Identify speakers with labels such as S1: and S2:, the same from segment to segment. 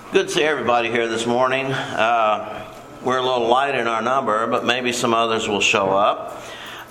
S1: Good to see everybody here this morning. We're a little light in our number, but maybe some others will show up.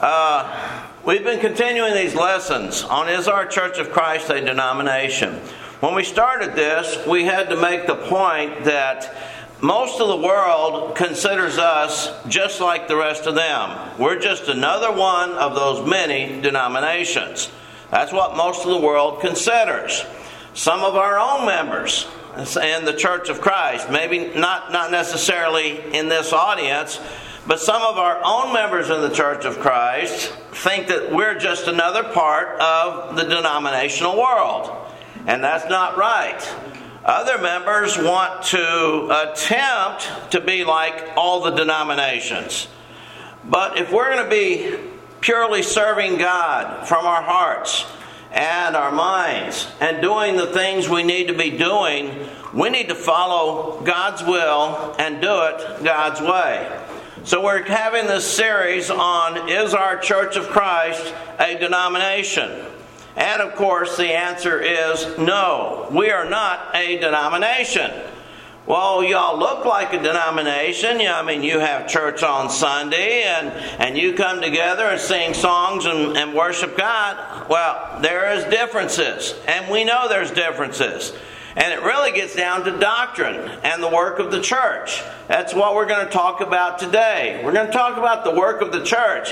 S1: We've been continuing these lessons on Is Our Church of Christ a Denomination? When we started this, we had to make the point that most of the world considers us just like the rest of them. We're just another one of those many denominations. That's what most of the world considers. Some of our own members in the Church of Christ, maybe not necessarily in this audience, but some of our own members in the Church of Christ think that we're just another part of the denominational world. And that's not right. Other members want to attempt to be like all the denominations. But if we're going to be purely serving God from our hearts and our minds and doing the things we need to be doing, we need to follow God's will and do it God's way. So we're having this series on Is Our Church of Christ a Denomination? And of course the answer is no, we are not a denomination. Well, y'all look like a denomination. You have church on Sunday and you come together and sing songs and worship God. Well, there is differences, and we know there's differences. And it really gets down to doctrine and the work of the church. That's what we're going to talk about today. We're going to talk about the work of the church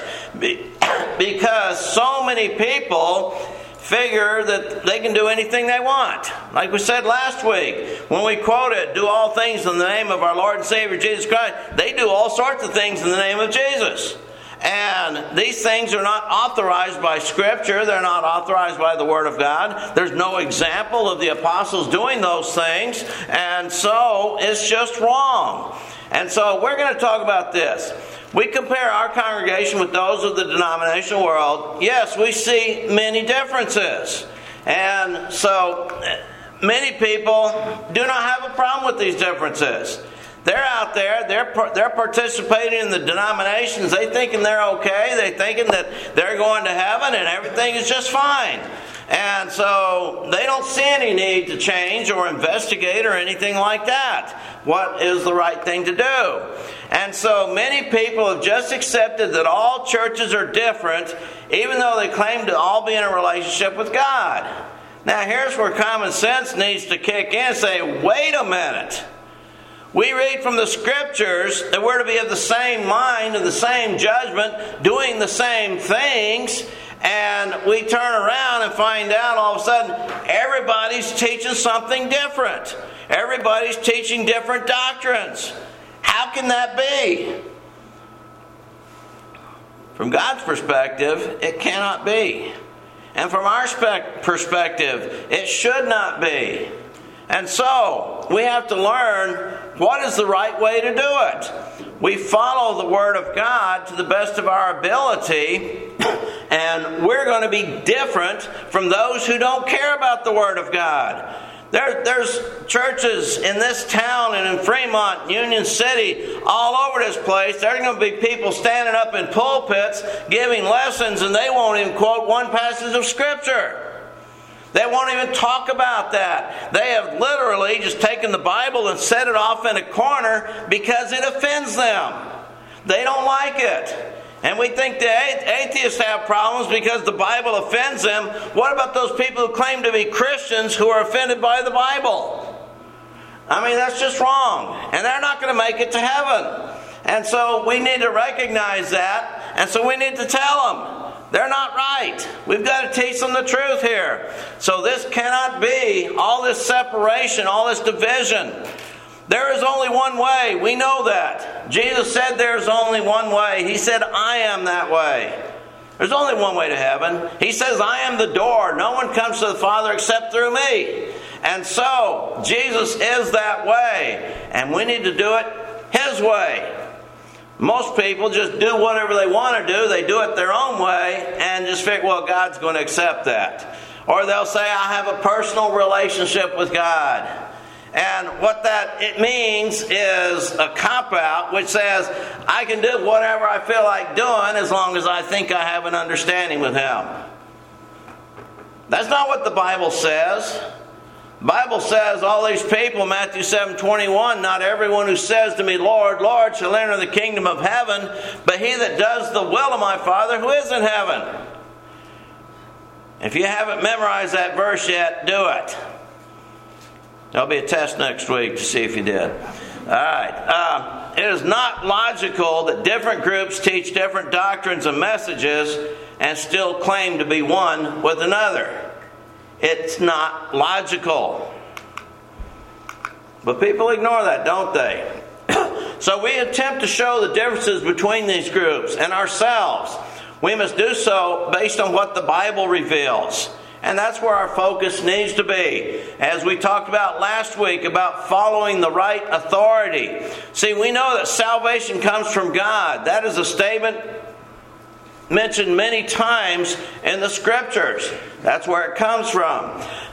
S1: because so many people figure that they can do anything they want. Like we said last week, when we quoted, do all things in the name of our Lord and Savior Jesus Christ, they do all sorts of things in the name of Jesus. And these things are not authorized by Scripture. They're not authorized by the Word of God. There's no example of the apostles doing those things. And so it's just wrong. And so we're going to talk about this. We compare our congregation with those of the denominational world. Yes, we see many differences. And so many people do not have a problem with these differences. They're out there, they're participating in the denominations, they thinking they're okay, they thinking that they're going to heaven and everything is just fine. And so they don't see any need to change or investigate or anything like that. What is the right thing to do? And so many people have just accepted that all churches are different, even though they claim to all be in a relationship with God. Now here's where common sense needs to kick in and say, wait a minute. We read from the Scriptures that we're to be of the same mind and the same judgment, doing the same things, and we turn around and find out all of a sudden everybody's teaching something different. Everybody's teaching different doctrines. How can that be? From God's perspective, it cannot be. And from our perspective, it should not be. And so, we have to learn what is the right way to do it. We follow the Word of God to the best of our ability, and we're going to be different from those who don't care about the Word of God. There's churches in this town and in Fremont, Union City, all over this place. There's going to be people standing up in pulpits giving lessons, and they won't even quote one passage of Scripture. They won't even talk about that. They have literally just taken the Bible and set it off in a corner because it offends them. They don't like it. And we think the atheists have problems because the Bible offends them. What about those people who claim to be Christians who are offended by the Bible? That's just wrong. And they're not going to make it to heaven. And so we need to recognize that. And so we need to tell them. They're not right. We've got to teach them the truth here. So this cannot be all this separation, all this division. There is only one way. We know that. Jesus said there's only one way. He said, I am that way. There's only one way to heaven. He says, I am the door. No one comes to the Father except through me. And so, Jesus is that way. And we need to do it His way. Most people just do whatever they want to do. They do it their own way and just figure, well, God's going to accept that. Or they'll say, I have a personal relationship with God. And what it means is a cop-out which says, I can do whatever I feel like doing as long as I think I have an understanding with Him. That's not what the Bible says. The Bible says all these people, Matthew 7:21, not everyone who says to me, Lord, Lord, shall enter the kingdom of heaven, but he that does the will of my Father who is in heaven. If you haven't memorized that verse yet, do it. There'll be a test next week to see if you did. All right. It is not logical that different groups teach different doctrines and messages and still claim to be one with another. It's not logical. But people ignore that, don't they? So we attempt to show the differences between these groups and ourselves. We must do so based on what the Bible reveals. And that's where our focus needs to be. As we talked about last week about following the right authority. See, we know that salvation comes from God. That is a statement mentioned many times in the Scriptures. That's where it comes from.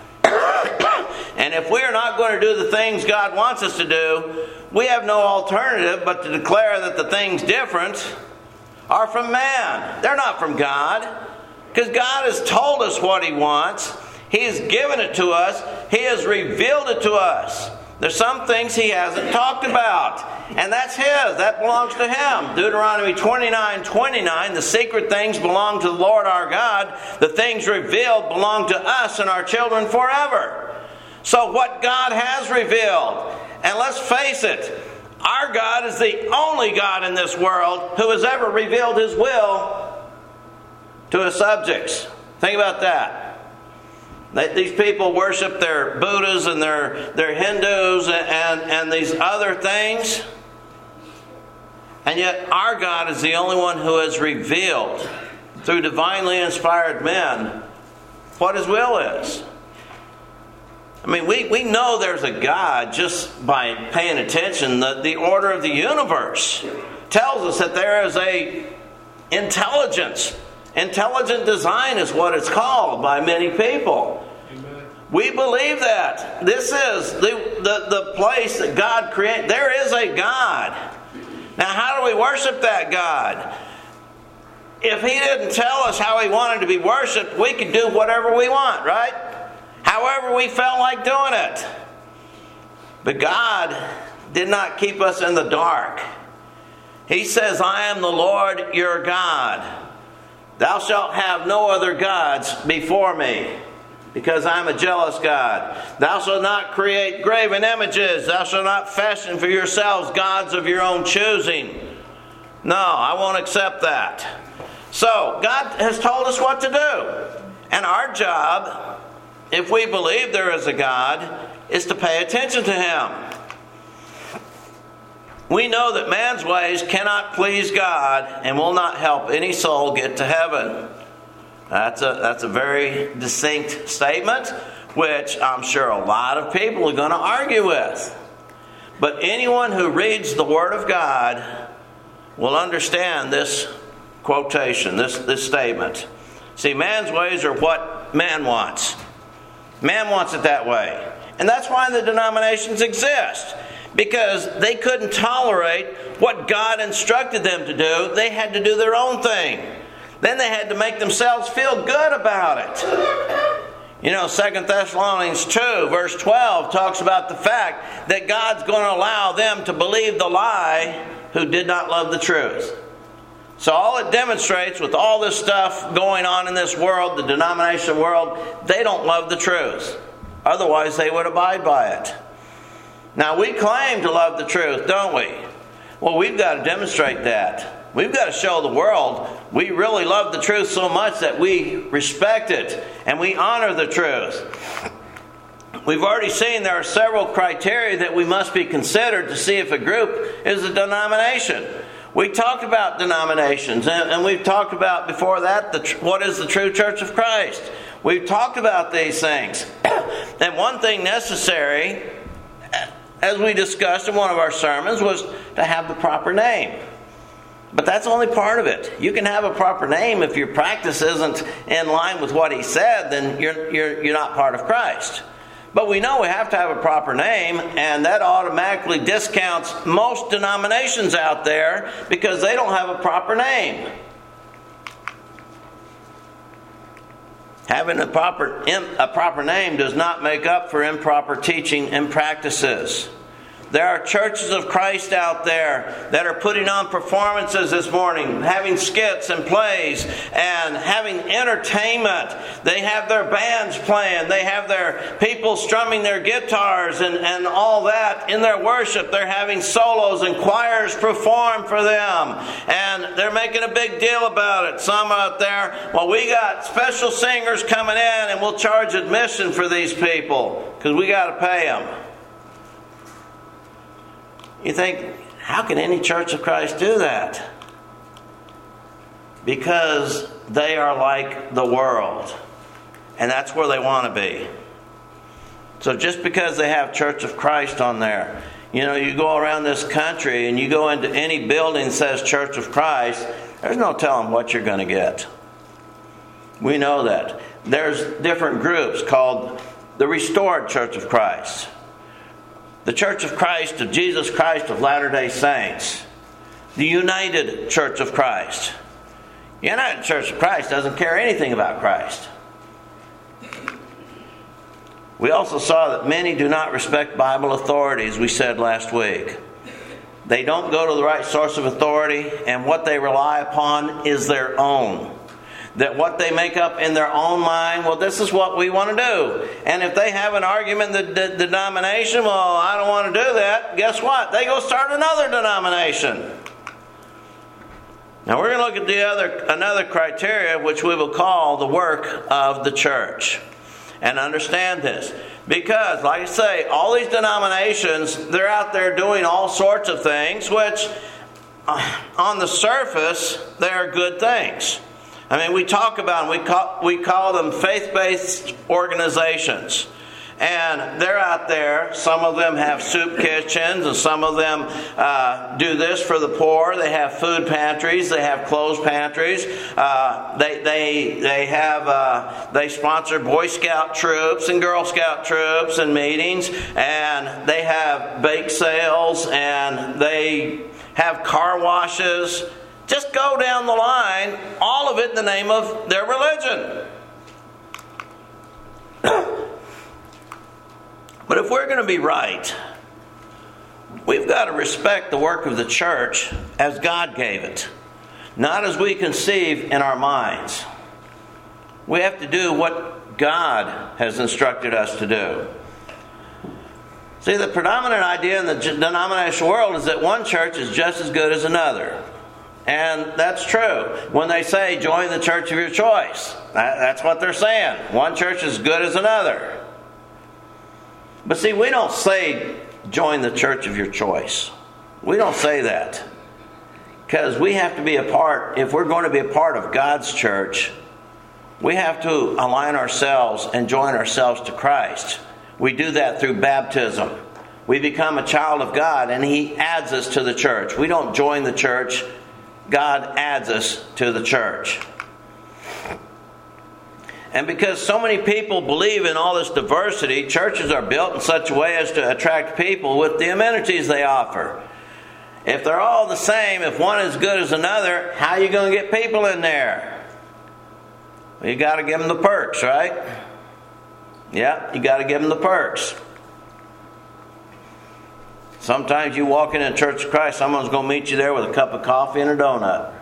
S1: And if we are not going to do the things God wants us to do, we have no alternative but to declare that the things different are from man. They're not from God. Because God has told us what He wants. He has given it to us. He has revealed it to us. There's some things He hasn't talked about. And that's His. That belongs to Him. Deuteronomy 29:29, the secret things belong to the Lord our God. The things revealed belong to us and our children forever. So what God has revealed, and let's face it, our God is the only God in this world who has ever revealed His will to His subjects. Think about that. These people worship their Buddhas and their Hindus and these other things. And yet our God is the only one who has revealed through divinely inspired men what His will is. I mean, we know there's a God just by paying attention. The order of the universe tells us that there is a intelligence. Intelligent design is what it's called by many people. Amen. We believe that. This is the place that God created. There is a God. Now, how do we worship that God? If He didn't tell us how He wanted to be worshipped, we could do whatever we want, right? However we felt like doing it. But God did not keep us in the dark. He says, I am the Lord your God. Thou shalt have no other gods before me, because I am a jealous God. Thou shalt not create graven images. Thou shalt not fashion for yourselves gods of your own choosing. No, I won't accept that. So, God has told us what to do. And our job, if we believe there is a God, is to pay attention to Him. We know that man's ways cannot please God and will not help any soul get to heaven. That's a very distinct statement, which I'm sure a lot of people are going to argue with. But anyone who reads the Word of God will understand this quotation, this statement. See, man's ways are what man wants. Man wants it that way. And that's why the denominations exist. Because they couldn't tolerate what God instructed them to do. They had to do their own thing. Then they had to make themselves feel good about it. You know, 2 Thessalonians 2 verse 12 talks about the fact that God's going to allow them to believe the lie who did not love the truth. So all it demonstrates with all this stuff going on in this world, the denomination world, they don't love the truth. Otherwise they would abide by it. Now, we claim to love the truth, don't we? Well, we've got to demonstrate that. We've got to show the world we really love the truth so much that we respect it and we honor the truth. We've already seen there are several criteria that we must be considered to see if a group is a denomination. We talked about denominations, and we've talked about before that what is the true Church of Christ. We've talked about these things. And one thing necessary, as we discussed in one of our sermons, was to have the proper name. But that's only part of it. You can have a proper name if your practice isn't in line with what He said, then you're not part of Christ. But we know we have to have a proper name, and that automatically discounts most denominations out there because they don't have a proper name. Having a proper name does not make up for improper teaching and practices. There are churches of Christ out there that are putting on performances this morning, having skits and plays and having entertainment. They have their bands playing. They have their people strumming their guitars and all that in their worship. They're having solos and choirs perform for them. And they're making a big deal about it. Some out there, well, we got special singers coming in and we'll charge admission for these people because we got to pay them. You think, how can any Church of Christ do that? Because they are like the world. And that's where they want to be. So just because they have Church of Christ on there, you go around this country and you go into any building that says Church of Christ, there's no telling what you're going to get. We know that. There's different groups called the Restored Church of Christ. The Church of Christ of Jesus Christ of Latter-day Saints. The United Church of Christ. The United Church of Christ doesn't care anything about Christ. We also saw that many do not respect Bible authority, as we said last week. They don't go to the right source of authority, and what they rely upon is their own. That what they make up in their own mind, well, this is what we want to do. And if they have an argument in the denomination, well, I don't want to do that, guess what? They go start another denomination. Now we're going to look at another criteria, which we will call the work of the church. And understand this. Because, like I say, all these denominations, they're out there doing all sorts of things, which on the surface, they are good things. I mean, we talk about them, we call them faith-based organizations. And they're out there. Some of them have soup kitchens, and some of them do this for the poor. They have food pantries. They have clothes pantries. They sponsor Boy Scout troops and Girl Scout troops and meetings. And they have bake sales, and they have car washes. Just go down the line, all of it in the name of their religion. But if we're going to be right, we've got to respect the work of the church as God gave it, not as we conceive in our minds. We have to do what God has instructed us to do. See, the predominant idea in the denominational world is that one church is just as good as another. And that's true. When they say, join the church of your choice, that's what they're saying. One church is as good as another. But see, we don't say, join the church of your choice. We don't say that. Because we have to be a part, if we're going to be a part of God's church, we have to align ourselves and join ourselves to Christ. We do that through baptism. We become a child of God, and He adds us to the church. We don't join the church. God adds us to the church. And because so many people believe in all this diversity, churches are built in such a way as to attract people with the amenities they offer. If they're all the same, if one is good as another, how are you going to get people in there? Well, you got to give them the perks, right? Yeah, you got to give them the perks. Sometimes you walk in a Church of Christ, someone's going to meet you there with a cup of coffee and a donut.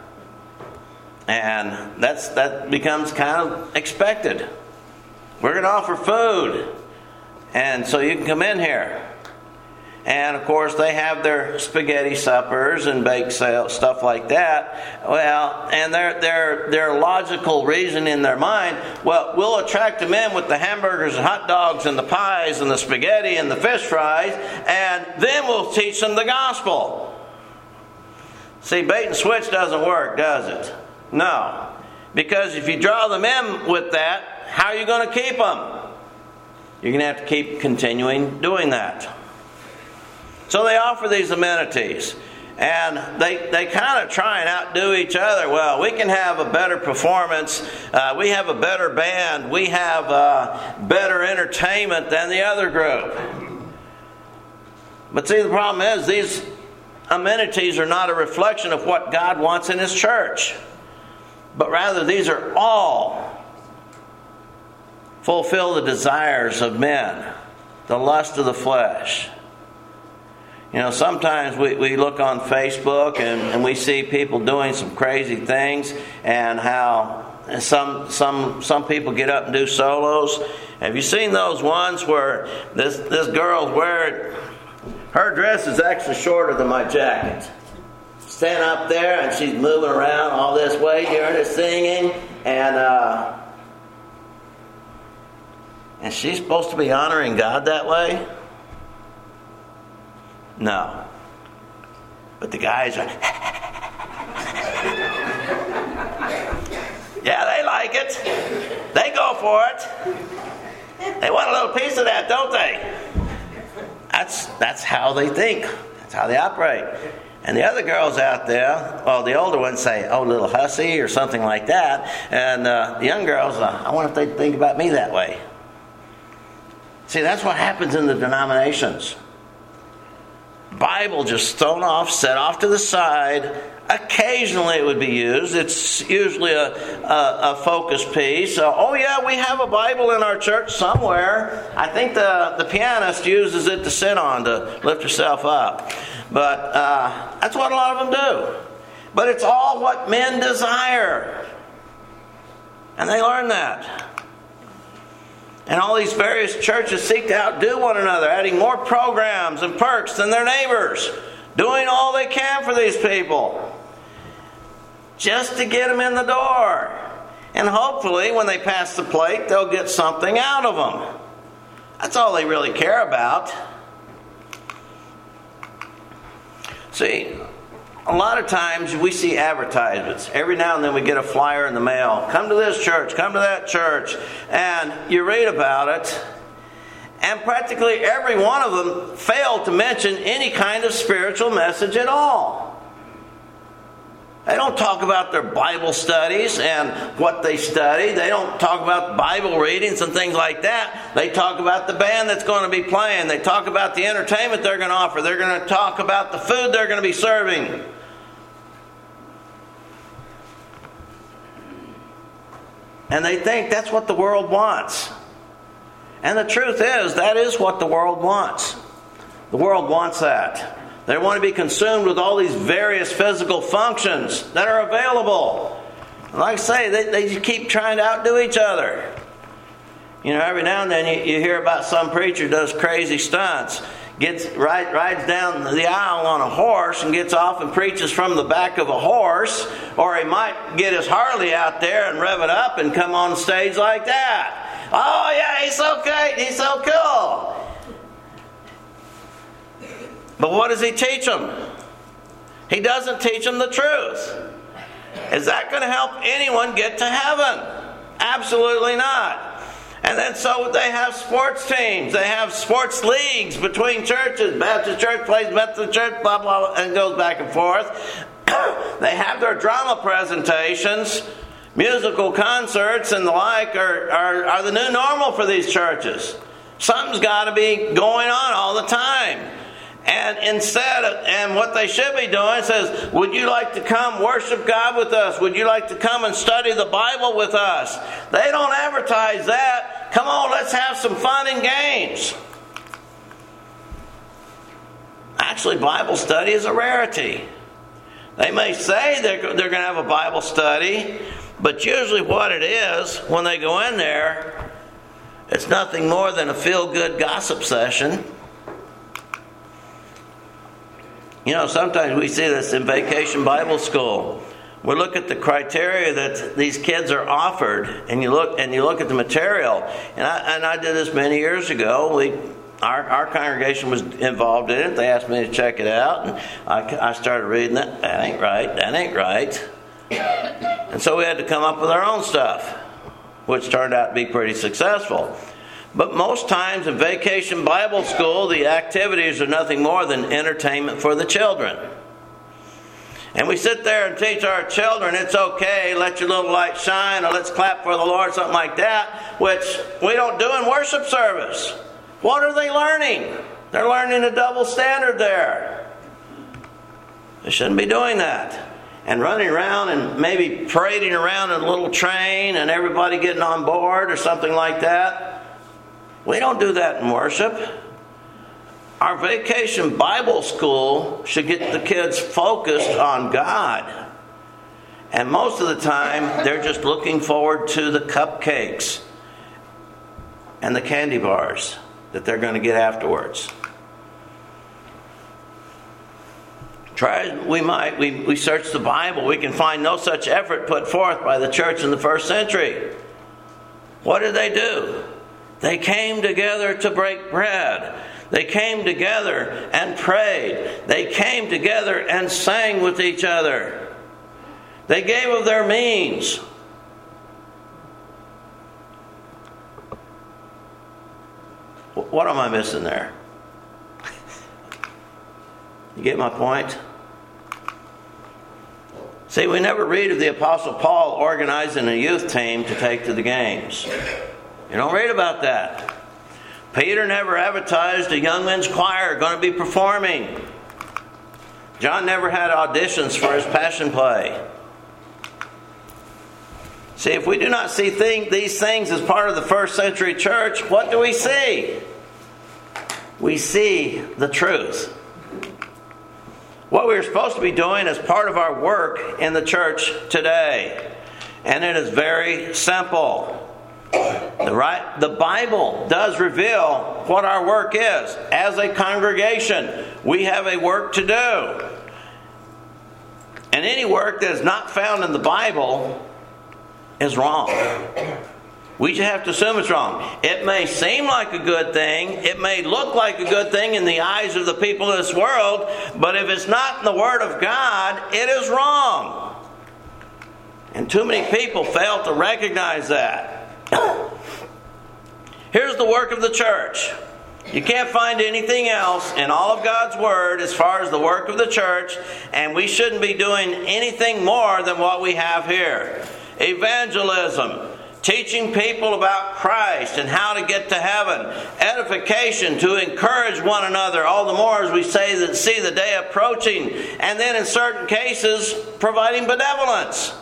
S1: And that becomes kind of expected. We're going to offer food. And so you can come in here. And of course they have their spaghetti suppers and bake sales, stuff like that. Well, and their logical reason in their mind, well, we'll attract them in with the hamburgers and hot dogs and the pies and the spaghetti and the fish fries, and then we'll teach them the gospel. See, bait and switch doesn't work, does it? No. Because if you draw them in with that, how are you going to keep them? You're going to have to keep continuing doing that. So they offer these amenities. And they kind of try and outdo each other. Well, we can have a better performance. We have a better band. We have better entertainment than the other group. But see, the problem is these amenities are not a reflection of what God wants in His church. But rather, these are all fulfill the desires of men, the lust of the flesh. You know, sometimes we look on Facebook and we see people doing some crazy things, and how some people get up and do solos. Have you seen those ones where this girl's wearing, her dress is actually shorter than my jacket, standing up there and she's moving around all this way during her singing, and she's supposed to be honoring God that way? No. But the guys are yeah, they like it. They go for it. They want a little piece of that, don't they? That's how they think. That's how they operate. And the other girls out there, well, the older ones say, "Oh, little hussy," or something like that. And the young girls, I wonder if they think about me that way. See, that's what happens in the denominations. Bible just thrown off, set off to the side. Occasionally it would be used. It's usually a focus piece. Oh yeah, we have a Bible in our church somewhere. I think the pianist uses it to sit on to lift herself up. But that's what a lot of them do. But it's all what men desire. And they learn that. And all these various churches seek to outdo one another, adding more programs and perks than their neighbors, doing all they can for these people, just to get them in the door. And hopefully, when they pass the plate, they'll get something out of them. That's all they really care about. See, a lot of times we see advertisements. Every now and then we get a flyer in the mail. Come to this church, come to that church. And you read about it. And practically every one of them failed to mention any kind of spiritual message at all. They don't talk about their Bible studies and what they study. They don't talk about Bible readings and things like that. They talk about the band that's going to be playing. They talk about the entertainment they're going to offer. They're going to talk about the food they're going to be serving. And they think that's what the world wants. And the truth is, that is what the world wants. The world wants that. They want to be consumed with all these various physical functions that are available. And like I say, they just keep trying to outdo each other. You know, every now and then you hear about some preacher does crazy stunts. Rides down the aisle on a horse and gets off and preaches from the back of a horse. Or he might get his Harley out there and rev it up and come on stage like that. Oh yeah, he's so great, he's so cool. But what does he teach them? He doesn't teach them the truth. Is that going to help anyone get to heaven? Absolutely not. And then so they have sports teams. They have sports leagues between churches. Baptist church plays Methodist church, blah, blah, and goes back and forth. They have their drama presentations. Musical concerts and the like are the new normal for these churches. Something's got to be going on all the time. And and what they should be doing says, would you like to come worship God with us? Would you like to come and study the Bible with us? They don't advertise that. Come on, let's have some fun and games. Actually, Bible study is a rarity. They may say they're going to have a Bible study, but usually what it is, when they go in there, it's nothing more than a feel-good gossip session. You know, sometimes we see this in Vacation Bible School. We look at the criteria that these kids are offered, and you look at the material. And I did this many years ago. Our congregation was involved in it. They asked me to check it out, and I started reading it. That ain't right. That ain't right. And so we had to come up with our own stuff, which turned out to be pretty successful. But most times in Vacation Bible School, the activities are nothing more than entertainment for the children. And we sit there and teach our children, it's okay, let your little light shine, or let's clap for the Lord, something like that, which we don't do in worship service. What are they learning? They're learning a double standard there. They shouldn't be doing that. and running around and maybe parading around in a little train and everybody getting on board or something like that. We don't do that in worship. Our vacation Bible school should get the kids focused on God. And most of the time, they're just looking forward to the cupcakes and the candy bars that they're going to get afterwards. Try as we might, we search the Bible, we can find no such effort put forth by the church in the first century. What did they do? They came together to break bread. They came together and prayed. They came together and sang with each other. They gave of their means. What am I missing there? You get my point? See, we never read of the Apostle Paul organizing a youth team to take to the games. You don't read about that. Peter never advertised a young men's choir going to be performing. John never had auditions for his passion play. See, if we do not see these things as part of the first century church, what do we see? We see the truth. What we're supposed to be doing as part of our work in the church today. And it is very simple. The Bible does reveal what our work is. As a congregation, we have a work to do. And any work that is not found in the Bible is wrong. We just have to assume it's wrong. It may seem like a good thing. It may look like a good thing in the eyes of the people of this world. But if it's not in the Word of God, it is wrong. And too many people fail to recognize that. Here's the work of the church. You can't find anything else in all of God's Word as far as the work of the church, and we shouldn't be doing anything more than what we have here. Evangelism, teaching people about Christ and how to get to heaven. Edification, to encourage one another, all the more as we see the day approaching. And then in certain cases, providing benevolence.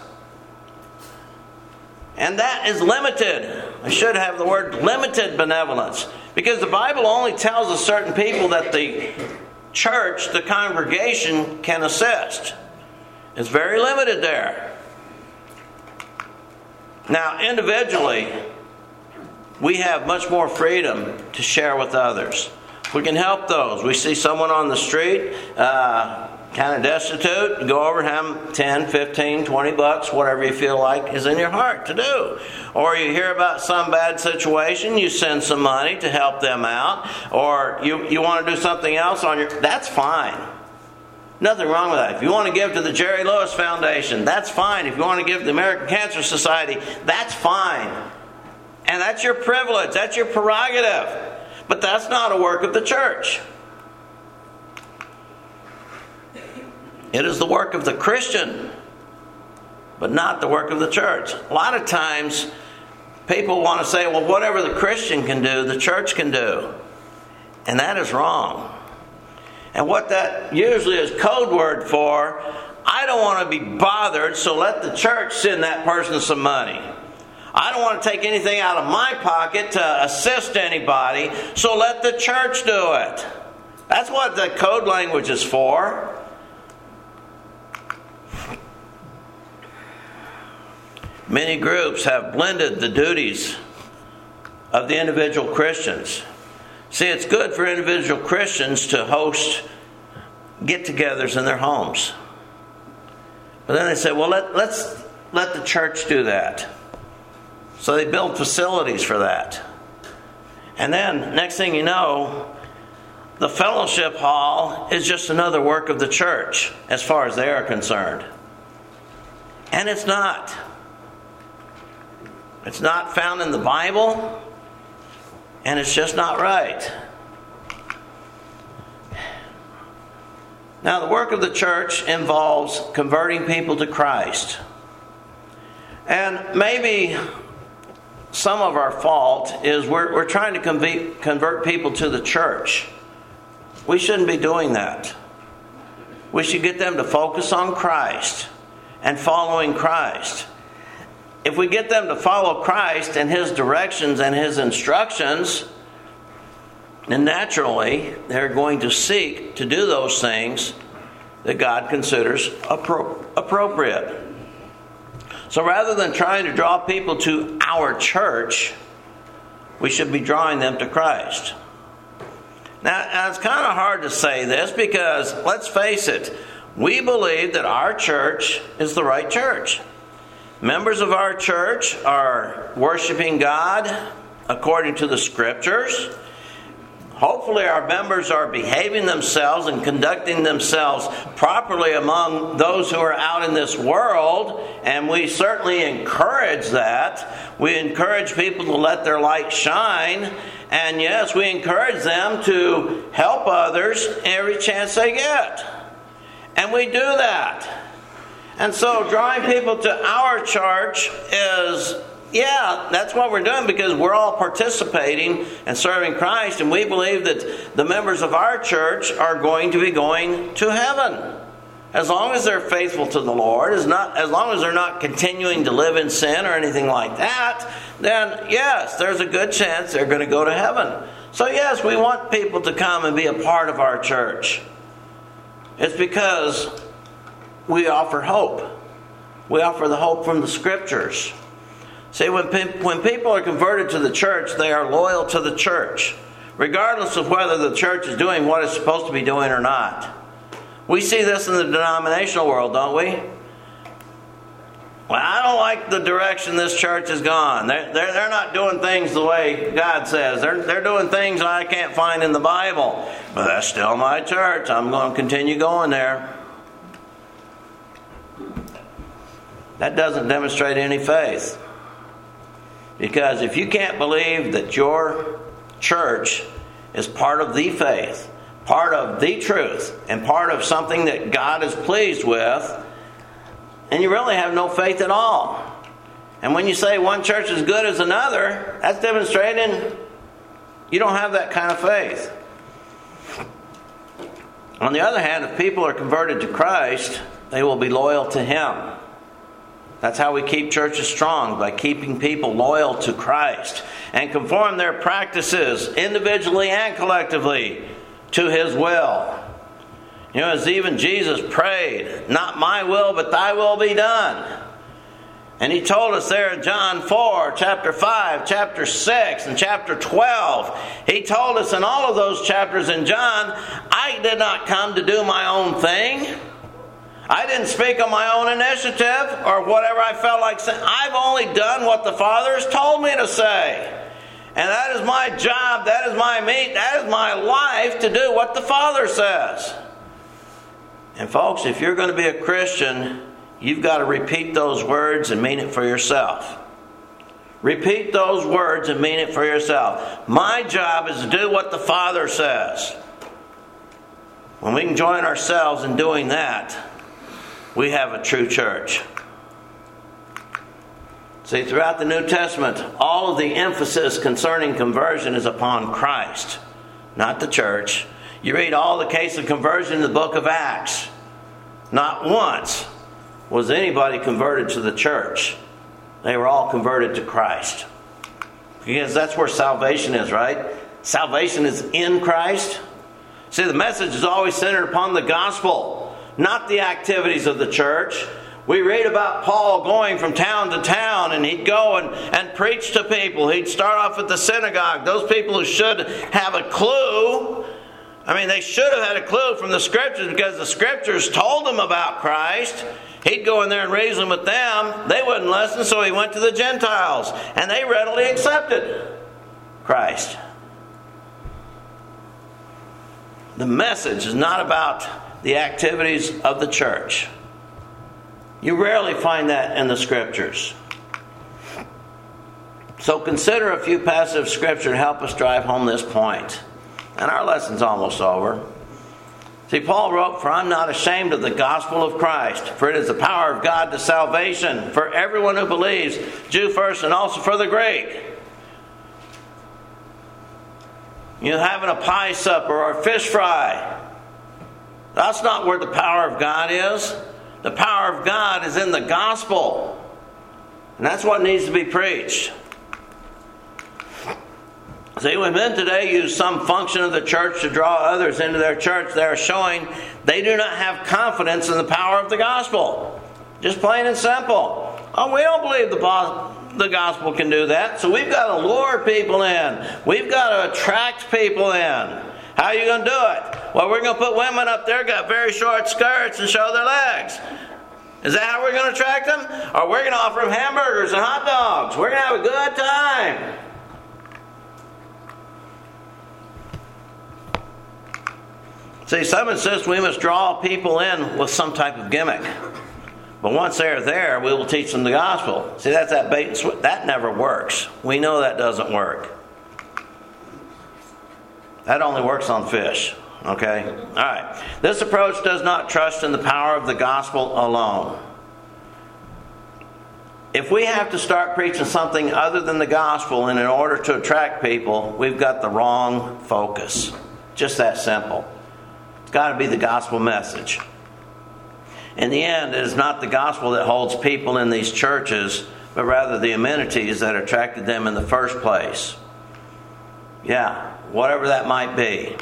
S1: And that is limited. I should have the word limited benevolence. Because the Bible only tells us certain people that the church, the congregation, can assist. It's very limited there. Now, individually, we have much more freedom to share with others. We can help those. We see someone on the street, kind of destitute, go over and have them 10, 15, 20 bucks, whatever you feel like is in your heart to do. Or you hear about some bad situation, you send some money to help them out. Or you want to do something else that's fine. Nothing wrong with that. If you want to give to the Jerry Lewis Foundation, that's fine. If you want to give to the American Cancer Society, that's fine. And that's your privilege. That's your prerogative. But that's not a work of the church. It is the work of the Christian, but not the work of the church. A lot of times, people want to say, well, whatever the Christian can do, the church can do. And that is wrong. And what that usually is code word for, I don't want to be bothered, so let the church send that person some money. I don't want to take anything out of my pocket to assist anybody, so let the church do it. That's what the code language is for. Many groups have blended the duties of the individual Christians. See, it's good for individual Christians to host get-togethers in their homes. But then they say, well, let's let the church do that. So they build facilities for that. And then, next thing you know, the fellowship hall is just another work of the church as far as they are concerned. And it's not. It's not found in the Bible. And it's just not right. Now, the work of the church involves converting people to Christ. And maybe some of our fault is we're trying to convert people to the church. We shouldn't be doing that. We should get them to focus on Christ and following Christ. If we get them to follow Christ and His directions and His instructions, then naturally they're going to seek to do those things that God considers appropriate. So rather than trying to draw people to our church, we should be drawing them to Christ. Now, it's kind of hard to say this because, let's face it, we believe that our church is the right church. Members of our church are worshiping God according to the Scriptures. Hopefully our members are behaving themselves and conducting themselves properly among those who are out in this world, and we certainly encourage that. We encourage people to let their light shine, and yes, we encourage them to help others every chance they get. And we do that. And so drawing people to our church is, that's what we're doing because we're all participating and serving Christ, and we believe that the members of our church are going to be going to heaven. As long as they're faithful to the Lord, as long as they're not continuing to live in sin or anything like that, then yes, there's a good chance they're going to go to heaven. So yes, we want people to come and be a part of our church. It's because we offer hope. We offer the hope from the Scriptures. See, when people are converted to the church, they are loyal to the church, regardless of whether the church is doing what it's supposed to be doing or not. We see this in the denominational world, don't we? Well, I don't like the direction this church has gone. They're not doing things the way God says. They're doing things I can't find in the Bible. But that's still my church. I'm going to continue going there. That doesn't demonstrate any faith. Because if you can't believe that your church is part of the faith, part of the truth, and part of something that God is pleased with, then you really have no faith at all. And when you say one church is good as another, that's demonstrating you don't have that kind of faith. On the other hand, if people are converted to Christ, they will be loyal to Him. That's how we keep churches strong, by keeping people loyal to Christ and conform their practices individually and collectively to His will. You know, as even Jesus prayed, not my will, but thy will be done. And He told us there in John 4, chapter 5, chapter 6, and chapter 12. He told us in all of those chapters in John, I did not come to do my own thing. I didn't speak on my own initiative or whatever I felt like saying. I've only done what the Father has told me to say. And that is my job, that is my meat, that is my life to do what the Father says. And folks, if you're going to be a Christian, you've got to repeat those words and mean it for yourself. Repeat those words and mean it for yourself. My job is to do what the Father says. When we can join ourselves in doing that, we have a true church. See, throughout the New Testament, all of the emphasis concerning conversion is upon Christ, not the church. You read all the case of conversion in the book of Acts. Not once was anybody converted to the church. They were all converted to Christ. Because that's where salvation is, right? Salvation is in Christ. See, the message is always centered upon the gospel, not the activities of the church. We read about Paul going from town to town, and he'd go and preach to people. He'd start off at the synagogue. Those people who should have a clue, they should have had a clue from the Scriptures because the Scriptures told them about Christ. He'd go in there and reason with them. They wouldn't listen, so he went to the Gentiles, and they readily accepted Christ. The message is not about the activities of the church. You rarely find that in the Scriptures. So consider a few passages of Scripture to help us drive home this point. And our lesson's almost over. See, Paul wrote, "For I'm not ashamed of the gospel of Christ, for it is the power of God to salvation for everyone who believes, Jew first and also for the Greek." You know, having a pie supper or a fish fry, that's not where the power of God is. The power of God is in the gospel. And that's what needs to be preached. See, when men today use some function of the church to draw others into their church, they are showing they do not have confidence in the power of the gospel. Just plain and simple. Oh, we don't believe the gospel can do that, so we've got to lure people in. We've got to attract people in. How are you going to do it? Well, we're going to put women up there, got very short skirts, and show their legs. Is that how we're going to attract them? Or we're going to offer them hamburgers and hot dogs. We're going to have a good time. See, some insist we must draw people in with some type of gimmick. But once they're there, we will teach them the gospel. See, that's that bait and switch. That never works. We know that doesn't work. That only works on fish. Okay? All right. This approach does not trust in the power of the gospel alone. If we have to start preaching something other than the gospel in order to attract people, we've got the wrong focus. Just that simple. It's got to be the gospel message. In the end, it is not the gospel that holds people in these churches, but rather the amenities that attracted them in the first place. Yeah, whatever that might be.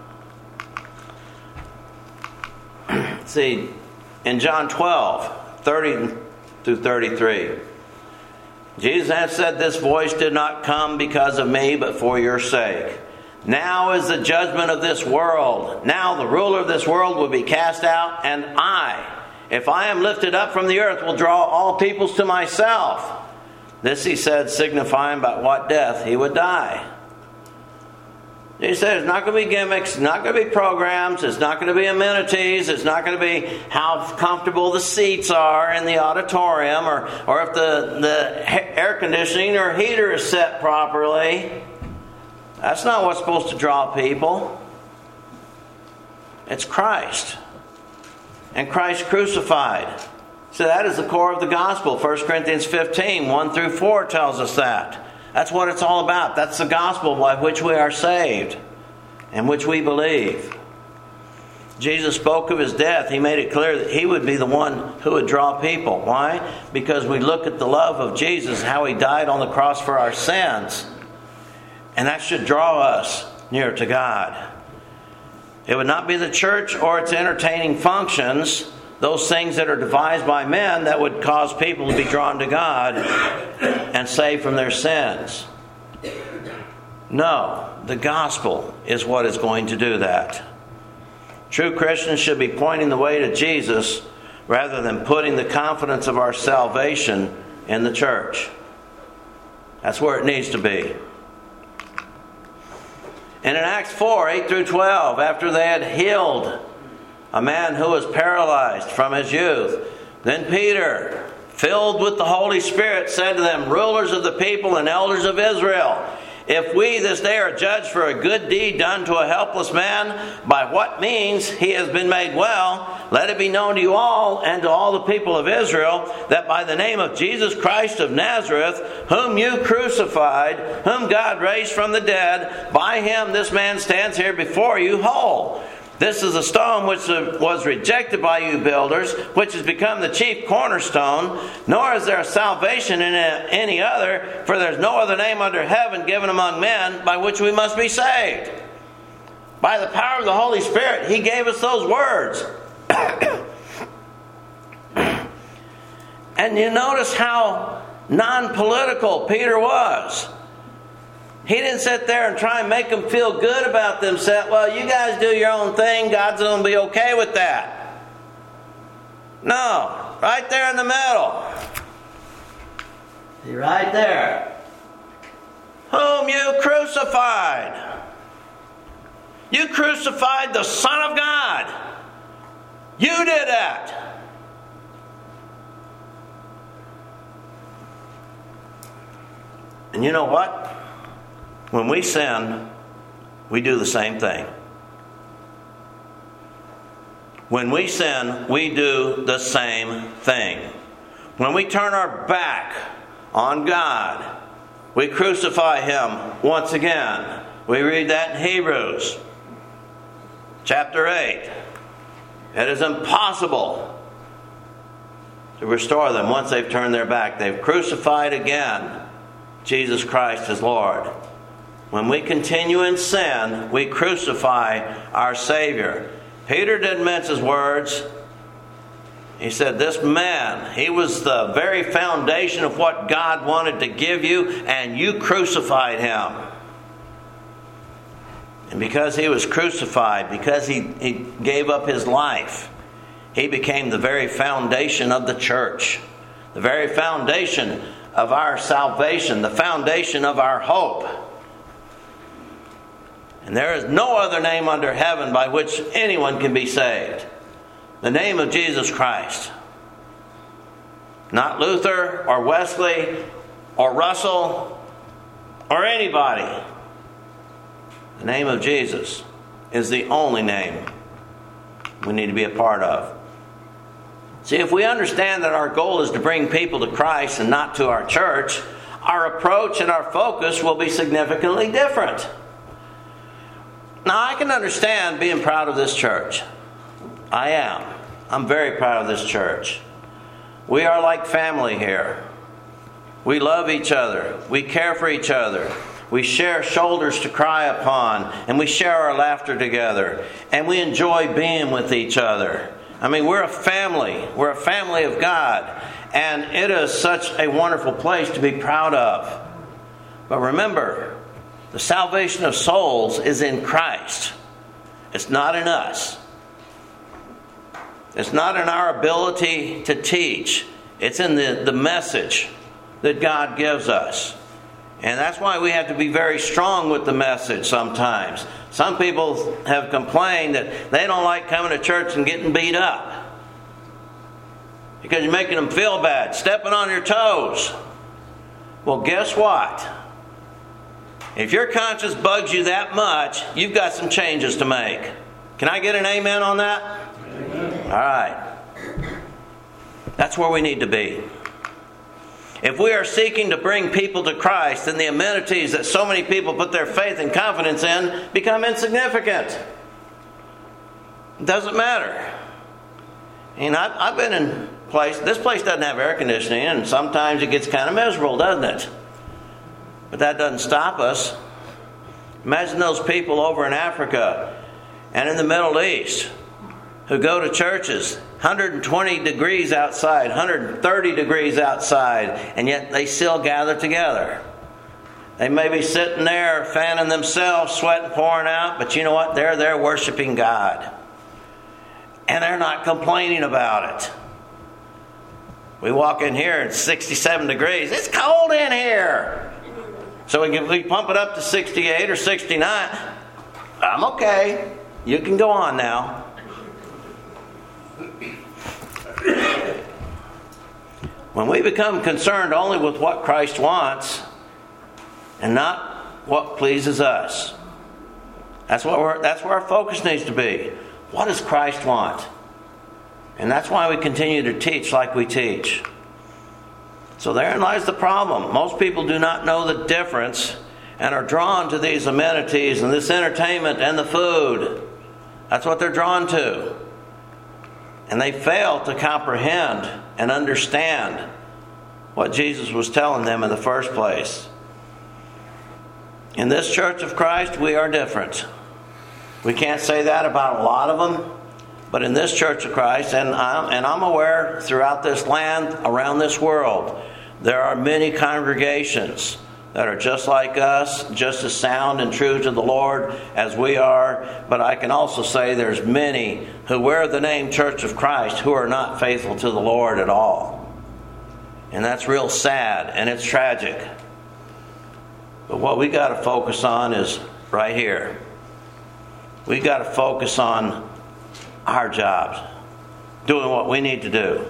S1: See, in John 12, 30 through 33, Jesus has said, "This voice did not come because of me, but for your sake. Now is the judgment of this world. Now the ruler of this world will be cast out, and I, if I am lifted up from the earth, will draw all peoples to myself." This he said, signifying by what death he would die. He said it's not going to be gimmicks, it's not going to be programs, it's not going to be amenities, it's not going to be how comfortable the seats are in the auditorium, or if the air conditioning or heater is set properly. That's not what's supposed to draw people. It's Christ. And Christ crucified. So that is the core of the gospel. 1 Corinthians 15, 1 through 4 tells us that. That's what it's all about. That's the gospel by which we are saved and which we believe. Jesus spoke of his death. He made it clear that he would be the one who would draw people. Why? Because we look at the love of Jesus, how he died on the cross for our sins. And that should draw us near to God. It would not be the church or its entertaining functions, those things that are devised by men, that would cause people to be drawn to God and saved from their sins. No, the gospel is what is going to do that. True Christians should be pointing the way to Jesus rather than putting the confidence of our salvation in the church. That's where it needs to be. And in Acts 4, 8 through 12, after they had healed a man who was paralyzed from his youth, then Peter, filled with the Holy Spirit, said to them, "Rulers of the people and elders of Israel, if we this day are judged for a good deed done to a helpless man, by what means he has been made well, let it be known to you all and to all the people of Israel, that by the name of Jesus Christ of Nazareth, whom you crucified, whom God raised from the dead, by him this man stands here before you whole. This is a stone which was rejected by you builders, which has become the chief cornerstone. Nor is there salvation in any other, for there is no other name under heaven given among men by which we must be saved." By the power of the Holy Spirit, he gave us those words. And you notice how non-political Peter was. He didn't sit there and try and make them feel good about themselves. Well, you guys do your own thing. God's going to be okay with that. No. Right there in the middle. See, right there. Whom you crucified. You crucified the Son of God. You did that. And you know what? When we sin, we do the same thing. When we sin, we do the same thing. When we turn our back on God, we crucify him once again. We read that in Hebrews chapter 8. It is impossible to restore them once they've turned their back. They've crucified again Jesus Christ as Lord. When we continue in sin, we crucify our Savior. Peter didn't mince his words. He said, this man, he was the very foundation of what God wanted to give you, and you crucified him. And because he was crucified, because he gave up his life, he became the very foundation of the church, the very foundation of our salvation, the foundation of our hope. And there is no other name under heaven by which anyone can be saved. The name of Jesus Christ. Not Luther or Wesley or Russell or anybody. The name of Jesus is the only name we need to be a part of. See, if we understand that our goal is to bring people to Christ and not to our church, our approach and our focus will be significantly different. Now, I can understand being proud of this church. I am. I'm very proud of this church. We are like family here. We love each other. We care for each other. We share shoulders to cry upon, and we share our laughter together, and we enjoy being with each other. I mean, we're a family. We're a family of God, and it is such a wonderful place to be proud of. But remember, the salvation of souls is in Christ. It's not in us. It's not in our ability to teach. It's in the message that God gives us. And that's why we have to be very strong with the message sometimes. Some people have complained that they don't like coming to church and getting beat up because you're making them feel bad, stepping on your toes. Well, guess what? If your conscience bugs you that much, you've got some changes to make. Can I get an amen on that? Amen. All right. That's where we need to be. If we are seeking to bring people to Christ, then the amenities that so many people put their faith and confidence in become insignificant. It doesn't matter. And I've been in this place doesn't have air conditioning, and sometimes it gets kind of miserable, doesn't it? But that doesn't stop us. Imagine those people over in Africa and in the Middle East who go to churches 120 degrees outside, 130 degrees outside, and yet they still gather together. They may be sitting there fanning themselves, sweating pouring out, but you know what? They're there worshiping God. And they're not complaining about it. We walk in here and it's 67 degrees. It's cold in here. So we pump it up to 68 or 69. I'm okay. You can go on now. When we become concerned only with what Christ wants and not what pleases us, that's where our focus needs to be. What does Christ want? And that's why we continue to teach like we teach. So therein lies the problem. Most people do not know the difference and are drawn to these amenities and this entertainment and the food. That's what they're drawn to. And they fail to comprehend and understand what Jesus was telling them in the first place. In this Church of Christ, we are different. We can't say that about a lot of them, but in this Church of Christ, and I'm aware throughout this land, around this world, there are many congregations that are just like us, just as sound and true to the Lord as we are. But I can also say there's many who wear the name Church of Christ who are not faithful to the Lord at all. And that's real sad and it's tragic. But what we got to focus on is right here. We got to focus on our jobs, doing what we need to do.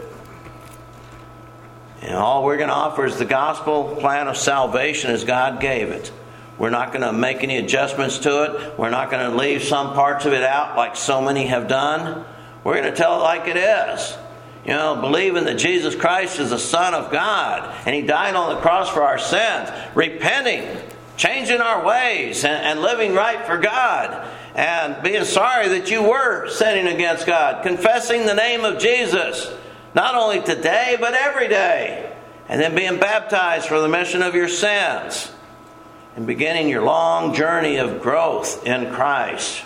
S1: And all we're going to offer is the gospel plan of salvation as God gave it. We're not going to make any adjustments to it. We're not going to leave some parts of it out like so many have done. We're going to tell it like it is. You know, believing that Jesus Christ is the Son of God and He died on the cross for our sins. Repenting, changing our ways and living right for God. And being sorry that you were sinning against God. Confessing the name of Jesus. Not only today, but every day. And then being baptized for the remission of your sins. And beginning your long journey of growth in Christ.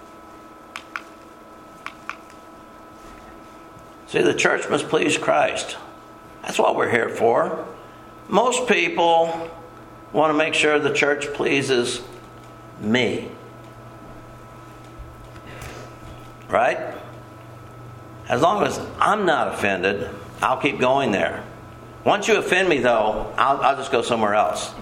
S1: See, the church must please Christ. That's what we're here for. Most people want to make sure the church pleases me. Right? As long as I'm not offended, I'll keep going there. Once you offend me, though, I'll just go somewhere else.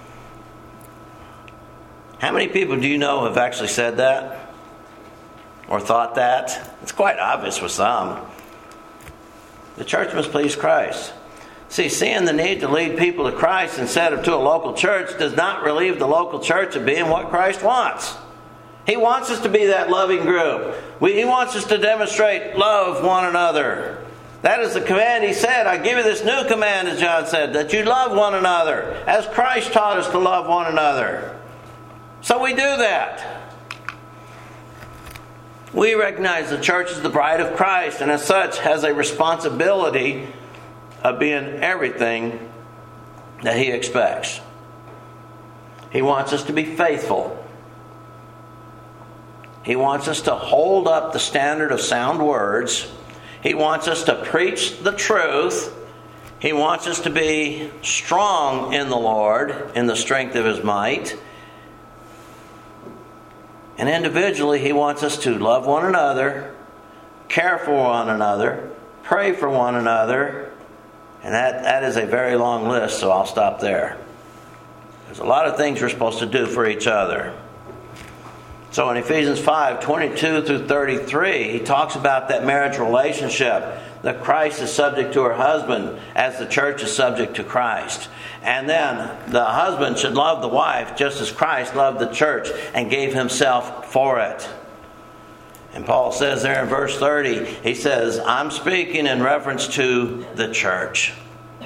S1: How many people do you know have actually said that? Or thought that? It's quite obvious with some. The church must please Christ. See, seeing the need to lead people to Christ instead of to a local church does not relieve the local church of being what Christ wants. He wants us to be that loving group. He wants us to demonstrate love one another. That is the command He said. I give you this new command, as John said, that you love one another, as Christ taught us to love one another. So we do that. We recognize the church is the bride of Christ, and as such has a responsibility of being everything that He expects. He wants us to be faithful. He wants us to hold up the standard of sound words. He wants us to preach the truth. He wants us to be strong in the Lord, in the strength of His might. And individually, He wants us to love one another, care for one another, pray for one another. And that is a very long list, so I'll stop there. There's a lot of things we're supposed to do for each other. So in Ephesians 5:22 through 33, he talks about that marriage relationship, that Christ is subject to her husband as the church is subject to Christ. And then the husband should love the wife just as Christ loved the church and gave Himself for it. And Paul says there in verse 30, he says, I'm speaking in reference to the church.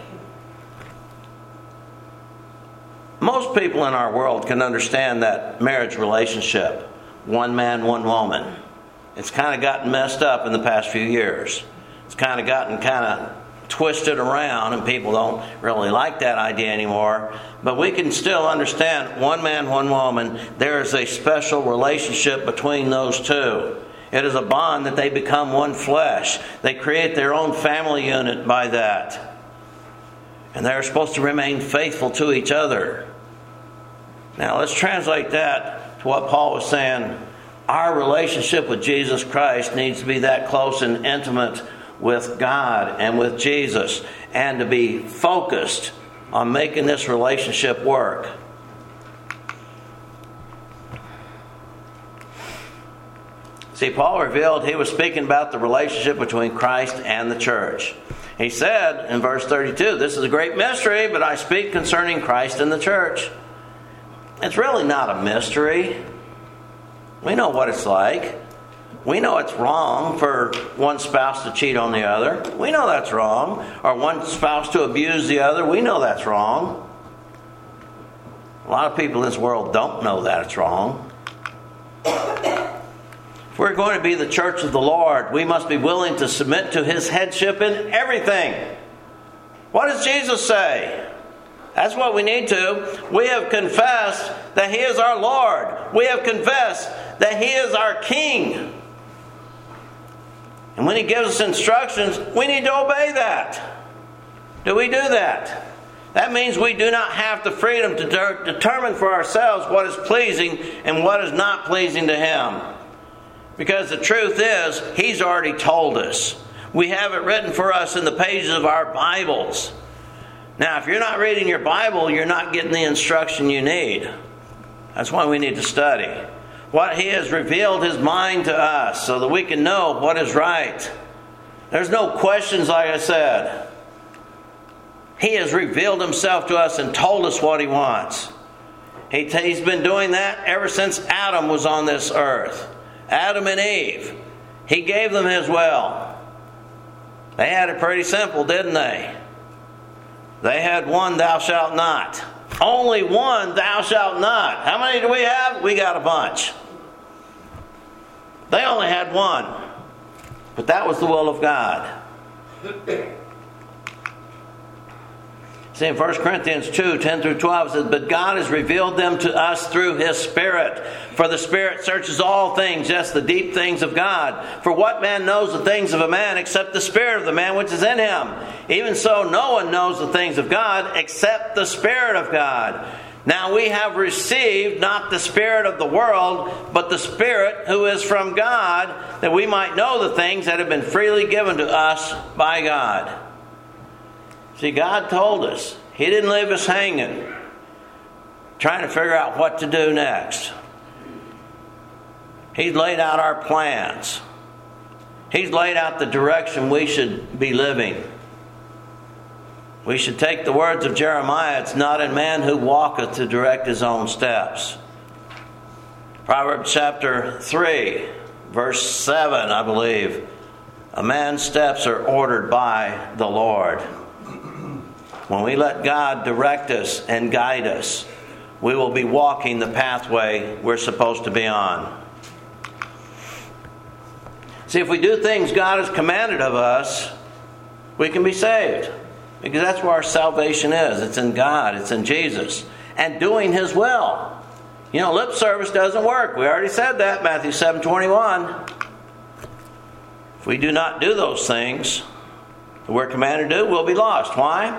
S1: Most people in our world can understand that marriage relationship. One man, one woman. It's kind of gotten messed up in the past few years. It's kind of twisted around, and people don't really like that idea anymore. But we can still understand one man, one woman. There is a special relationship between those two. It is a bond that they become one flesh. They create their own family unit by that. And they're supposed to remain faithful to each other. Now let's translate that to what Paul was saying. Our relationship with Jesus Christ needs to be that close and intimate with God and with Jesus, and to be focused on making this relationship work. See, Paul revealed he was speaking about the relationship between Christ and the church. He said in verse 32, this is a great mystery, but I speak concerning Christ and the church. It's really not a mystery. We know what it's like. We know it's wrong for one spouse to cheat on the other. We know that's wrong. Or one spouse to abuse the other. We know that's wrong. A lot of people in this world don't know that it's wrong. If we're going to be the church of the Lord, we must be willing to submit to His headship in everything. What does Jesus say? That's what we need to. We have confessed that He is our Lord. We have confessed that He is our King. And when He gives us instructions, we need to obey that. Do we do that? That means we do not have the freedom to determine for ourselves what is pleasing and what is not pleasing to Him. Because the truth is, He's already told us. We have it written for us in the pages of our Bibles. Now, if you're not reading your Bible, you're not getting the instruction you need. That's why we need to study. What He has revealed His mind to us so that we can know what is right. There's no questions, like I said. He has revealed Himself to us and told us what He wants. He's been doing that ever since Adam was on this earth. Adam and Eve. He gave them His will. They had it pretty simple, didn't they? They had one, thou shalt not. Only one, thou shalt not. How many do we have? We got a bunch. They only had one. But that was the will of God. See, in 1 Corinthians 2, 10 through 12, it says, "But God has revealed them to us through His Spirit. For the Spirit searches all things, yes, the deep things of God. For what man knows the things of a man except the Spirit of the man which is in him? Even so, no one knows the things of God except the Spirit of God. Now we have received not the spirit of the world, but the Spirit who is from God, that we might know the things that have been freely given to us by God." See, God told us. He didn't leave us hanging, trying to figure out what to do next. He's laid out our plans. He's laid out the direction we should be living. We should take the words of Jeremiah, "It's not in man who walketh to direct his own steps." Proverbs chapter 3, verse 7, I believe. "A man's steps are ordered by the Lord." When we let God direct us and guide us, we will be walking the pathway we're supposed to be on. See, if we do things God has commanded of us, we can be saved. Because that's where our salvation is. It's in God. It's in Jesus. And doing His will. You know, lip service doesn't work. We already said that, Matthew 7:21. If we do not do those things that we're commanded to do, we'll be lost. Why?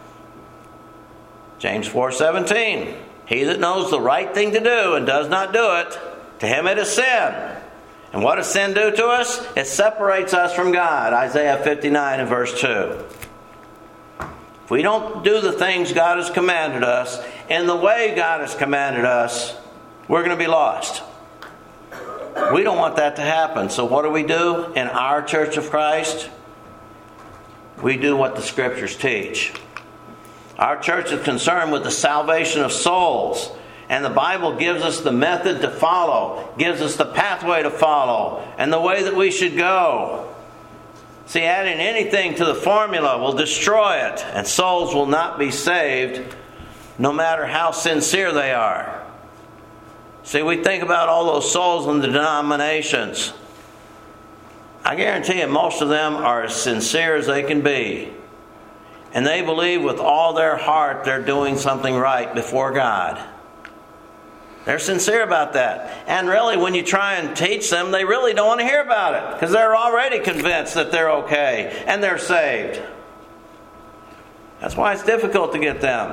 S1: James 4:17. "He that knows the right thing to do and does not do it, to him it is sin." And what does sin do to us? It separates us from God. Isaiah 59 and verse 2. If we don't do the things God has commanded us in the way God has commanded us, we're going to be lost. We don't want that to happen. So what do? In our Church of Christ? We do what the Scriptures teach. Our church is concerned with the salvation of souls. And the Bible gives us the method to follow, gives us the pathway to follow, and the way that we should go. See, adding anything to the formula will destroy it, and souls will not be saved no matter how sincere they are. See, we think about all those souls in the denominations. I guarantee you most of them are as sincere as they can be. And they believe with all their heart they're doing something right before God. They're sincere about that. And really, when you try and teach them, they really don't want to hear about it. Because they're already convinced that they're okay and they're saved. That's why it's difficult to get them.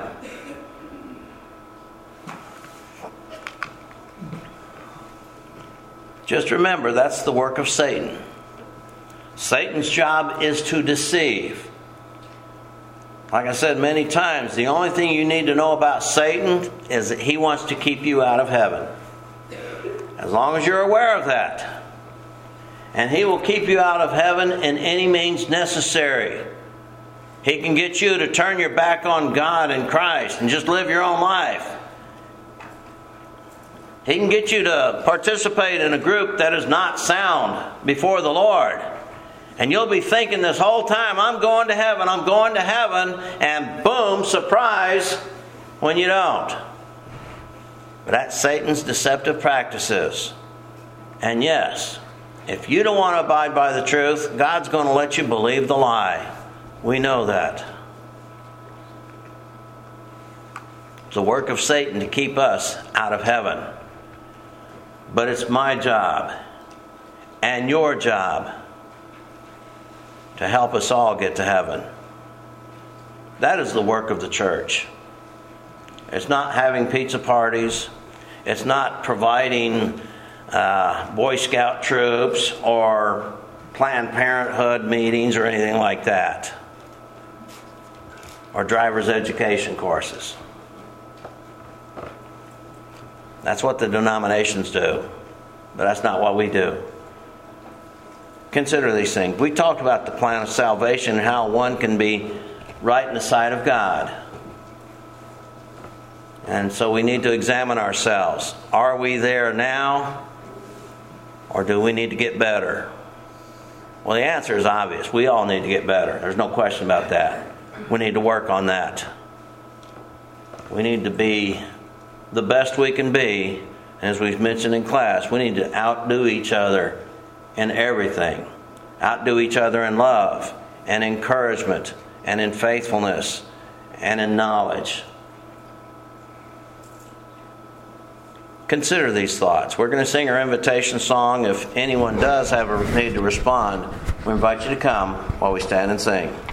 S1: Just remember, that's the work of Satan. Satan's job is to deceive. Like I said many times, the only thing you need to know about Satan is that he wants to keep you out of heaven. As long as you're aware of that. And he will keep you out of heaven in any means necessary. He can get you to turn your back on God and Christ and just live your own life. He can get you to participate in a group that is not sound before the Lord. And you'll be thinking this whole time, I'm going to heaven, I'm going to heaven. And boom, surprise, when you don't. But that's Satan's deceptive practices. And yes, if you don't want to abide by the truth, God's going to let you believe the lie. We know that. It's the work of Satan to keep us out of heaven. But it's my job and your job to help us all get to heaven. That is the work of the church. It's not having pizza parties. It's not providing Boy Scout troops or Planned Parenthood meetings or anything like that. Or driver's education courses. That's what the denominations do. But that's not what we do. Consider these things. We talked about the plan of salvation and how one can be right in the sight of God. And so we need to examine ourselves. Are we there now? Or do we need to get better? Well, the answer is obvious. We all need to get better. There's no question about that. We need to work on that. We need to be the best we can be. As we've mentioned in class, we need to outdo each other in everything. Outdo each other in love, and encouragement and in faithfulness and in knowledge. Consider these thoughts. We're going to sing our invitation song. If anyone does have a need to respond, we invite you to come while we stand and sing.